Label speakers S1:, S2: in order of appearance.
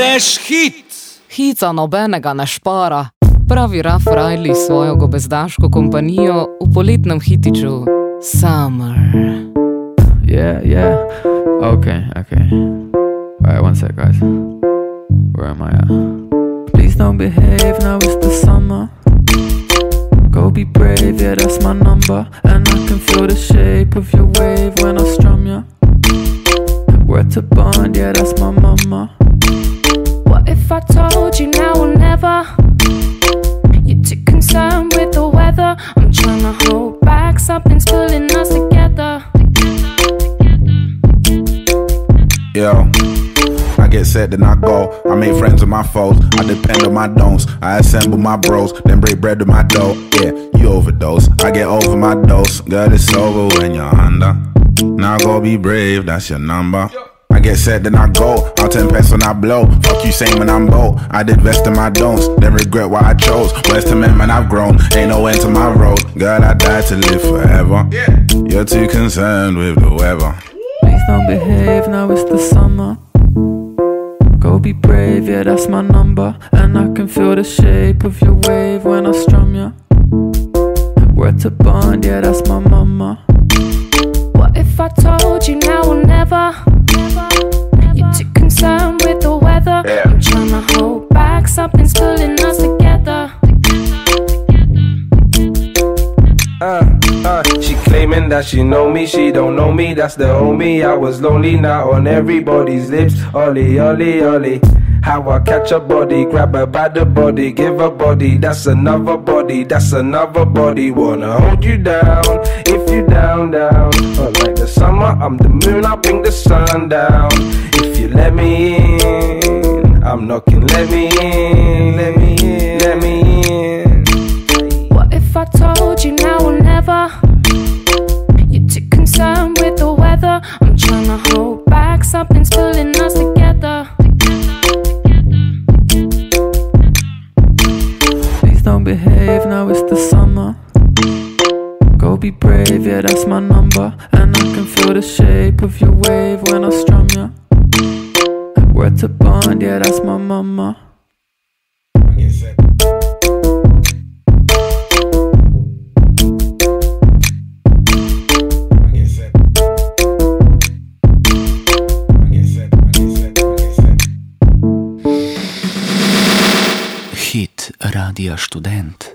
S1: Ideš hit!
S2: Hica nobenega ne špara, pravi Raf Riley svojo gobezdaško kompanijo v poletnem hitiču Summer.
S3: Yeah. Okay. Alright, one sec, guys. Where am I at? Please don't behave, now it's the summer. Go be brave, yeah, that's my number. And I can feel the shape of your wave when I strum ya. Word to bond, yeah, that's my mama.
S4: What if I told you now or never? You're too concerned with the weather. I'm trying to hold back, something's pulling us together.
S5: Yo, I get set, then I go. I make friends with my foes. I depend on my don'ts. I assemble my bros, then break bread with my dough. Yeah, you overdose. I get over my dose. Girl, it's over when you're under. Now go be brave, that's your number. I get set, then I go. I'll 10 pence when I blow. Fuck you saying when I'm bold. I did best in my don'ts, then regret what I chose. West to men, man, I've grown. Ain't no end to my road. Girl, I died to live forever. You're too concerned with the weather.
S3: Please don't behave, now it's the summer. Go be brave, yeah, that's my number. And I can feel the shape of your wave when I strum ya. Word to bond, yeah, that's my mama.
S4: What if I told you now or never? You're too concerned with the weather. I'm trying to hold back, something's pulling us together.
S6: She claiming that she know me, she don't know me, that's the homie. I was lonely, now on everybody's lips. Ollie, ollie, ollie. How I catch a body, grab her by the body, give her body, that's another body, that's another body. Wanna hold you down, if you down, down. Like the summer, I'm the moon, I bring the sun down. If you let me in, I'm knocking, let me in, let me in, let me in.
S4: What if I told you now or never? You're too concerned with the weather. I'm trying to hold back, something's pulling us together.
S3: Please don't behave, now it's the summer. Go be brave, yeah, that's my number. And I can feel the shape of your wave when I strum ya. Word to bond, yeah, that's my mama.
S1: Hit Radia Študent.